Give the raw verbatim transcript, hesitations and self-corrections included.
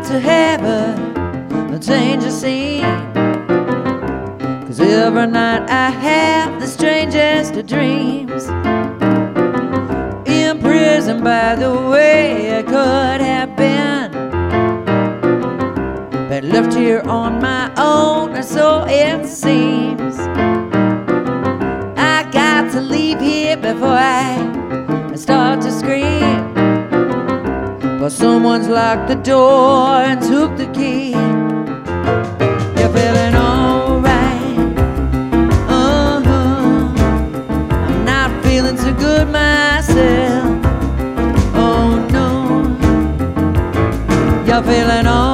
to have a, a change of scene. Cause every night I have the strangest of dreams. Imprisoned by the way I could have been, but left here on my own, or so it seems. I got to leave here before I start to scream. But someone's locked the door and took the key. You're feeling alright, uh-huh. I'm not feeling too good myself, oh no. You're feeling alright.